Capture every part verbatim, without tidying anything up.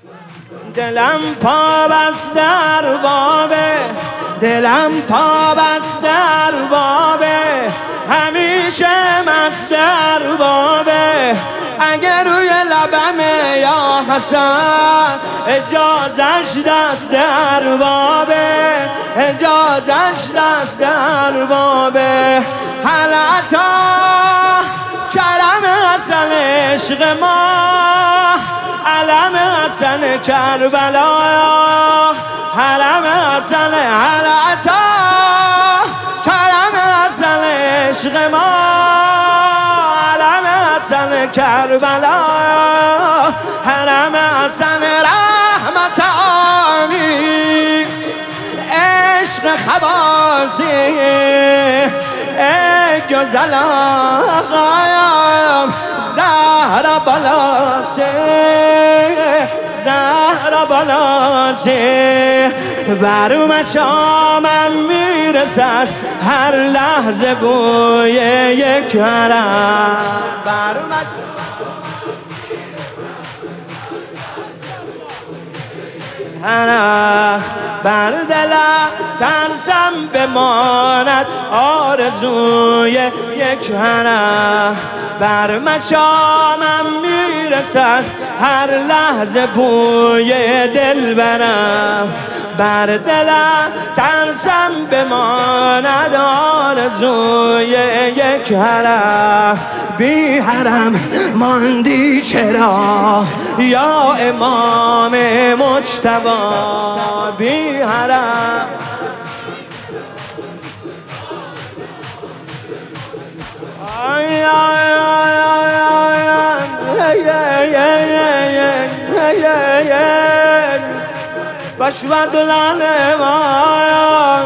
دلم پا بست در بابه، دلم پا بست در بابه، همیشه مست در بابه. اگر روی لبمه یا حسن اجازش دست در بابه، اجازش دست در بابه. حالتا کرم حسن عشق ما، علم حسن کربلا، حرم حسن حالتا کرم حسن عشق ما، علم حسن کربلا، حرم حسن رحمت آمی، عشق خواصی ای گزل آقایم زهرا بلاسی، زهرا بلاسی. بر مشامم میرسد هر لحظه بوی یک حرم، بر حرم، بر دلم ترسم بماند آرزوی یک حرم. بر مشامم میرسد هر لحظه بوی دلبرم، بر دلم ترسم بماند آرزوی یک حرم. بی حرم ماندی چرا یا امام مجتبی، بی حرم آی آی بشور دلان ما،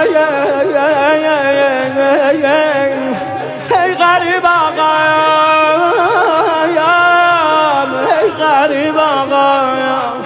ای غریب آقایم، ای غریب آقایم.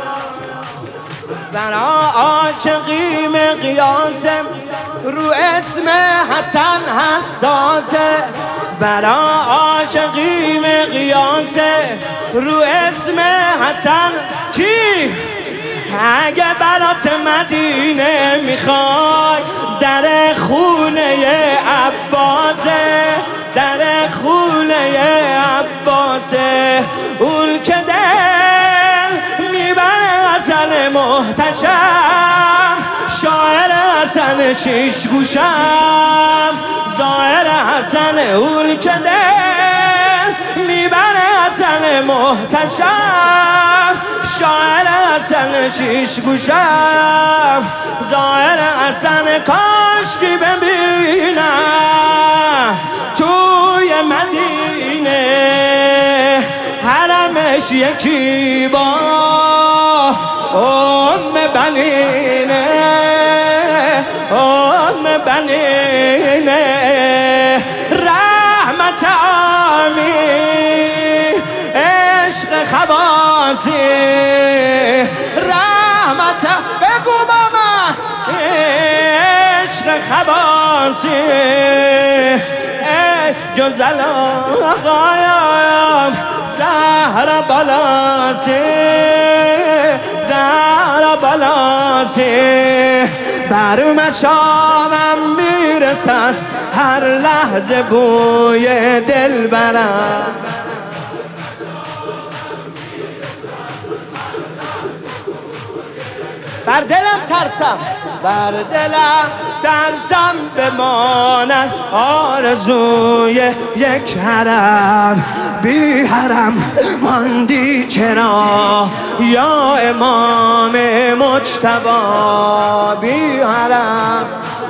برا عاشقی مقیاسه رو اسم حسن حساسه، برا عاشقی مقیاسه رو اسم حسن. کی؟ اگه برات مدینه میخوای در خونه عباسه، در خونه عباسه. اون که دل میبره حسن محتشم، شاعر حسن شیش گوشم، ظاهر حسن. اون که دل میبره حسن محتشم، شاعر حسن شیش گوشم، ظاهر حسن. کاشکی ببینم توی مدینه حرمش یکی با ام بنینه، ام بنینه. رحمت آمی عشق خواصی، رحمت بگو ماما عشق خواصی ای گزل آقایم زهرا بلاسی، زهرا بلاسی. بر مشامم میرسد هر لحظه بوی دلبرم، بر دلم ترسم، بر دلم ترسم بماند آرزوی یک حرم. بی حرم ماندی چرا یا امام مجتبی، بی حرم.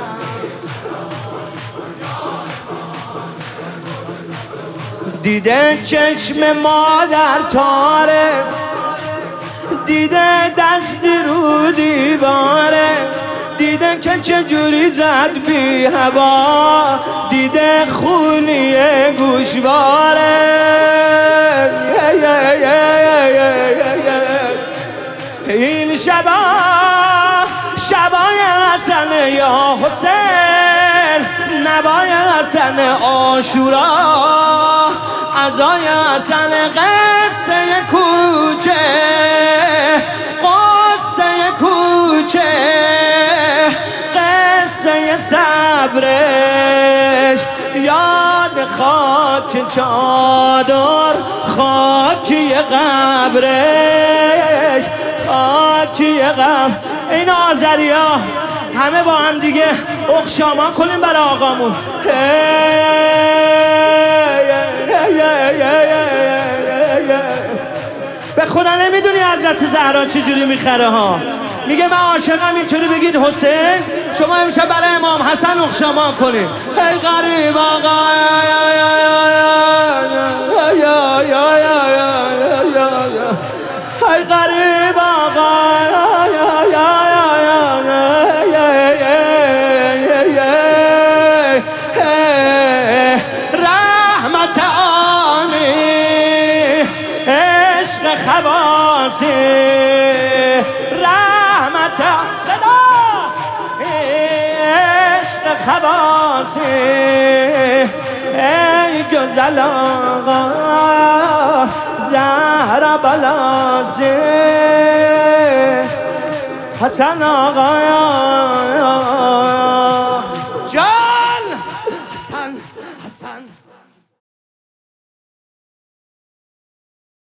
دیده چشم مادر تاره، دیده دستی رو دیواره، دیده که چجوری زد بی هوا، دیده خونی گوشواره. این شبا شبای حسن یا حسین، نبای حسن عاشورا، عزای حسن قصه کوچه، قبرش، یاد خاک چادر، خاکی قبرش، خاکی قبر. این آذریا همه با هم دیگه اخشامان کنیم برای آقامون. به خدا نمیدونی حضرت زهرا چجوری میخره ها. میگه من عاشقم، اینطوری بگید حسین، شما امشب برای امام حسن اخشامان کنید. ای غریب آقا، ای غریب آقا، رحمت آنی عشق خواسی، رحمت صدا عشق خواسی، ای گزل آقا زهرا بلاسی، حسن آقا